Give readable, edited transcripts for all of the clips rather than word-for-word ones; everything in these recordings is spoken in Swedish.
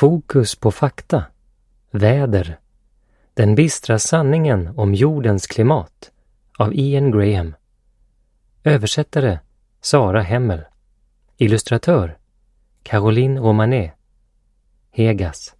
Fokus på fakta. Väder. Den bistra sanningen om jordens klimat av Ian Graham. Översättare Sara Hemmel. Illustratör Caroline Romanet. Hegas.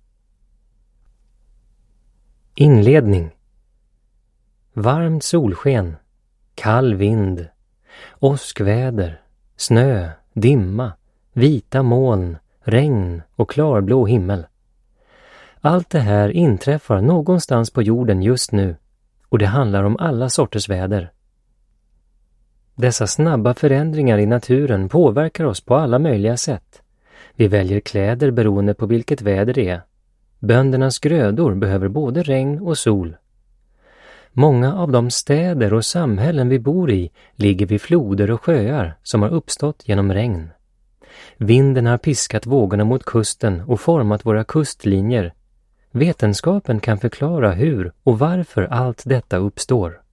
Inledning. Varmt solsken, kall vind, åskväder, snö, dimma, vita moln, regn och klarblå himmel. Allt det här inträffar någonstans på jorden just nu, och det handlar om alla sorters väder. Dessa snabba förändringar i naturen påverkar oss på alla möjliga sätt. Vi väljer kläder beroende på vilket väder det är. Böndernas grödor behöver både regn och sol. Många av de städer och samhällen vi bor i ligger vid floder och sjöar som har uppstått genom regn. Vinden har piskat vågorna mot kusten och format våra kustlinjer. Vetenskapen kan förklara hur och varför allt detta uppstår.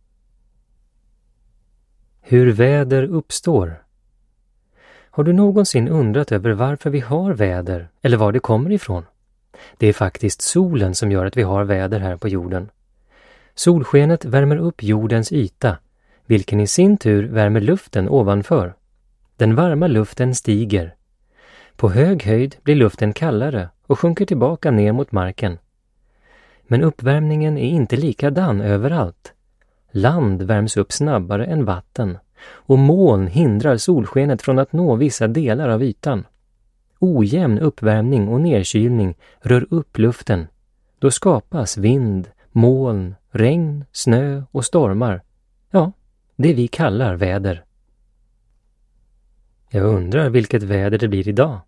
Hur väder uppstår. Har du någonsin undrat över varför vi har väder eller var det kommer ifrån? Det är faktiskt solen som gör att vi har väder här på jorden. Solskenet värmer upp jordens yta, vilken i sin tur värmer luften ovanför. Den varma luften stiger. På hög höjd blir luften kallare och sjunker tillbaka ner mot marken. Men uppvärmningen är inte likadan överallt. Land värms upp snabbare än vatten och moln hindrar solskenet från att nå vissa delar av ytan. Ojämn uppvärmning och nedkylning rör upp luften. Då skapas vind, moln, regn, snö och stormar. Ja, det vi kallar väder. Jag undrar vilket väder det blir idag.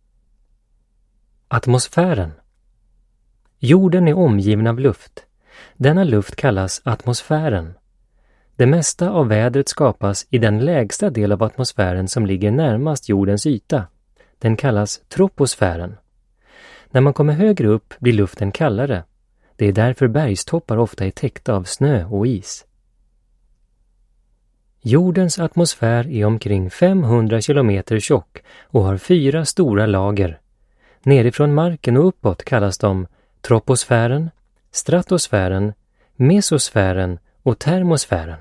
Atmosfären. Jorden är omgiven av luft. Denna luft kallas atmosfären. Det mesta av vädret skapas i den lägsta del av atmosfären som ligger närmast jordens yta. Den kallas troposfären. När man kommer högre upp blir luften kallare. Det är därför bergstoppar ofta är täckta av snö och is. Jordens atmosfär är omkring 500 kilometer tjock och har 4 stora lager. Nerifrån marken och uppåt kallas de troposfären, stratosfären, mesosfären och termosfären.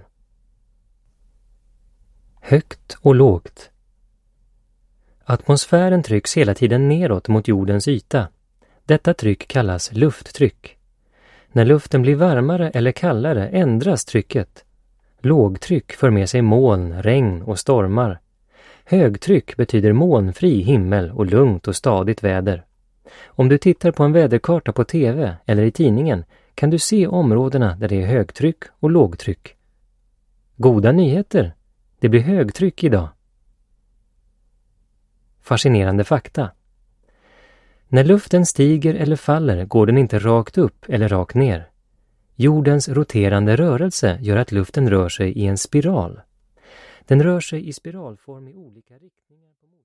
Högt och lågt. Atmosfären trycks hela tiden neråt mot jordens yta. Detta tryck kallas lufttryck. När luften blir varmare eller kallare ändras trycket. Lågtryck för med sig moln, regn och stormar. Högtryck betyder molnfri himmel och lugnt och stadigt väder. Om du tittar på en väderkarta på tv eller i tidningen kan du se områdena där det är högtryck och lågtryck. Goda nyheter! Det blir högtryck idag. Fascinerande fakta. När luften stiger eller faller går den inte rakt upp eller rakt ner. Jordens roterande rörelse gör att luften rör sig i en spiral. Den rör sig i spiralform i olika riktningar på